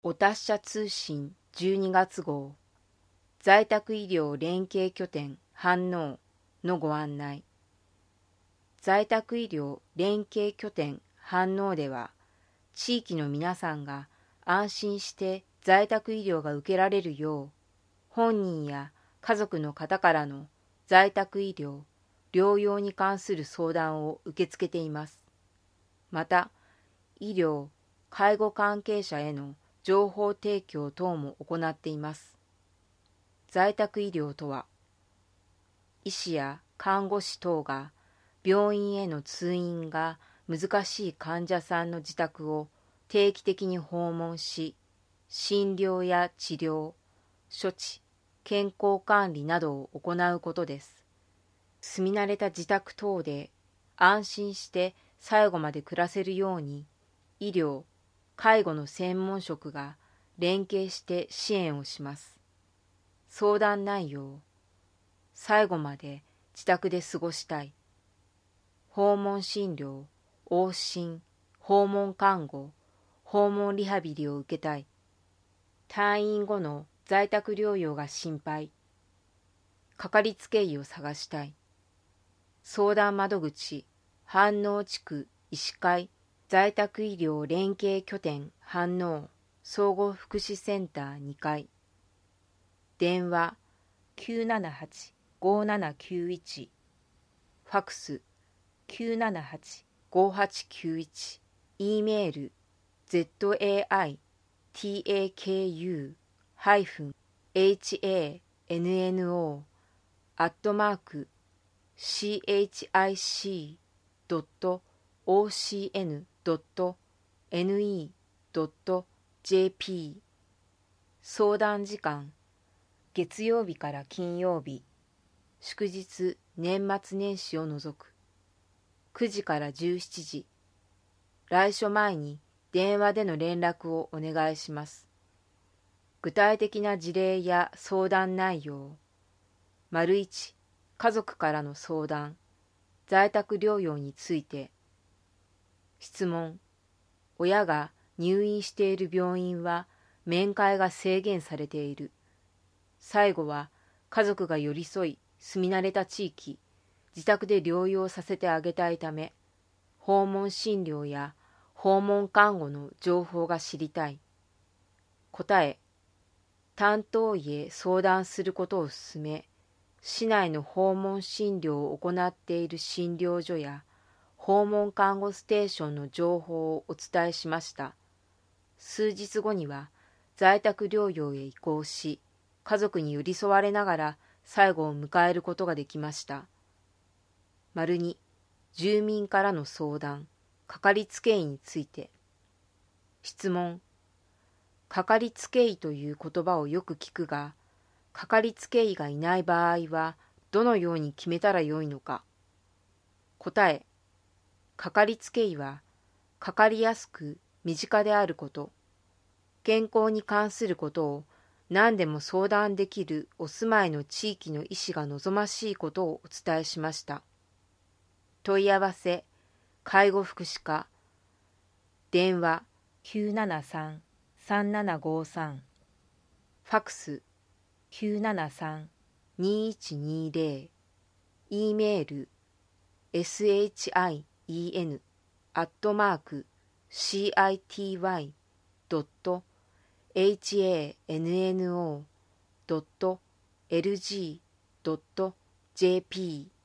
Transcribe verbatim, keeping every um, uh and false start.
お達者通信じゅうにがつ号在宅医療連携拠点飯能のご案内。在宅医療連携拠点飯能では、地域の皆さんが安心して在宅医療が受けられるよう、本人や家族の方からの在宅医療、療養に関する相談を受け付けています。また、医療、介護関係者への情報提供等も行っています。在宅医療とは、医師や看護師等が病院への通院が難しい患者さんの自宅を定期的に訪問し、診療や治療、処置、健康管理などを行うことです。住み慣れた自宅等で安心して最後まで暮らせるように、医療、介護の専門職が連携して支援をします。相談内容、最後まで自宅で過ごしたい。訪問診療、往診、訪問看護、訪問リハビリを受けたい。退院後の在宅療養が心配。かかりつけ医を探したい。相談窓口、飯能地区医師会在宅医療連携拠点飯能総合福祉センターにかい。電話 きゅうななはち ごーななきゅういち、ファクス きゅうななはち ごーはちきゅういち、E メール ゼットエーアイティーエーケーユー エイチエーエヌエヌオー アットマーク シーエイチアイシー ドット オーシーエヌ ドット エヌイー ドット ジェーピー。 相談時間、月曜日から金曜日、祝日年末年始を除くくじからじゅうしちじ。来所前に電話での連絡をお願いします。具体的な事例や相談内容、丸いち、家族からの相談、在宅療養について。質問、親が入院している病院は面会が制限されている。最後は家族が寄り添い住み慣れた地域、自宅で療養させてあげたいため、訪問診療や訪問看護の情報が知りたい。答え、担当医へ相談することを勧め、市内の訪問診療を行っている診療所や訪問看護ステーションの情報をお伝えしました。数日後には在宅療養へ移行し、家族に寄り添われながら最後を迎えることができました。丸に、住民からの相談、かかりつけ医について。質問、かかりつけ医という言葉をよく聞くが、かかりつけ医がいない場合はどのように決めたらよいのか。答え、かかりつけ医はかかりやすく身近であること、健康に関することを何でも相談できるお住まいの地域の医師が望ましいことをお伝えしました。問い合わせ、介護福祉課、電話 きゅうななさん さんななごさん、ファクス きゅうななさん にいちにゼロ、E メール エスエイチアイイーエヌ アットマーク シーアイティーワイ ドット エイチエーエヌエヌオー ドット エルジー ドット ジェーピー